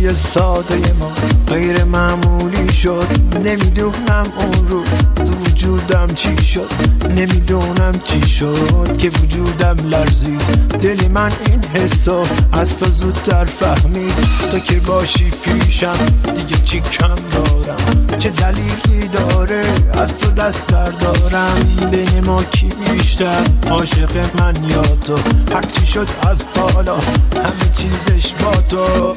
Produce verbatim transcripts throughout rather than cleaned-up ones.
روزای ساده ما غیر معمولی شد. نمیدونم اون روز تو وجودم چی شد، نمیدونم چی شد که وجودم لرزید. دل من این حسو از تو زودتر فهمید. تو که باشی پیشم دیگه چی کم دارم، چه دلیلی داره از تو دست بردارم. بین ما کی بیشتر عاشق من یا تو؟ هر چی شد از حالا همه چیزش با تو.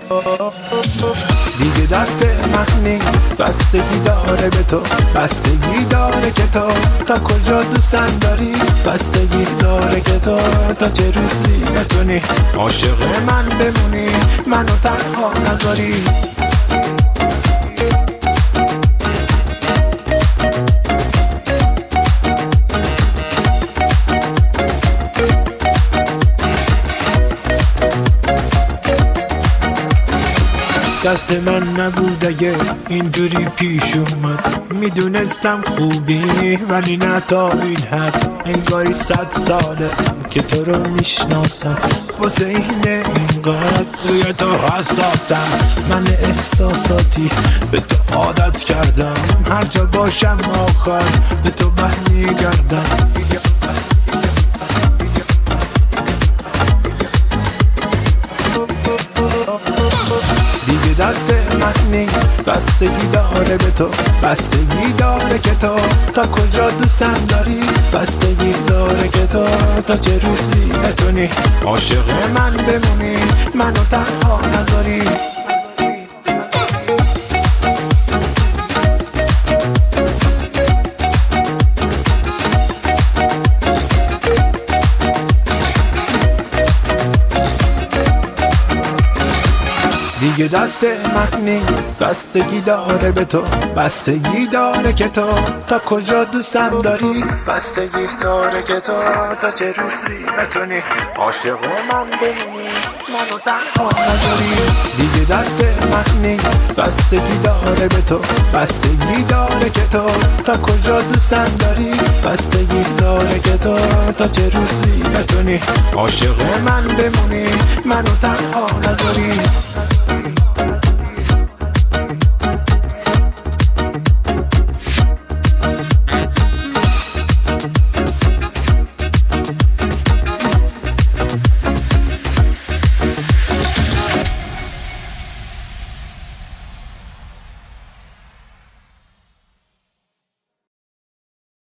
دیگه دست من نیست، بستگی داره به تو، بستگی داره که تو تا کجا دوستم داری، بستگی داره که تو تا چه روزی بتونی عاشق من بمونی، منو تنها نذاری. دست من نبود اگه اینجوری پیش اومد، میدونستم خوبی ولی نه تا این حد. انگاری صد ساله که تو رو میشناسم، واسه اینه اینقدر روی تو حساسم. من احساساتی به تو عادت کردم، هر جا باشم آخر به تو برمیگردم. دیگه دست من نیست، بستگی داره به تو، بستگی داره که تو تا کجا دوستم داری، بستگی داره که تو تا چه روزی بتونی عاشق من بمونی، منو تنها نذاری. دیگه دست من نیست، بستگی داره به تو، بستگی داره که تو تا کجا دوستم داری، بستگی داره که تو تا چه روزی بتونی عاشق من بمونی، منو تنها نذاری. دیگه دست من نیست، بستگی داره به تو، بستگی داره که تو تا کجا دوستم داری، بستگی داره که تو تا چه روزی بتونی عاشق من بمونی، منو تنها نذاری.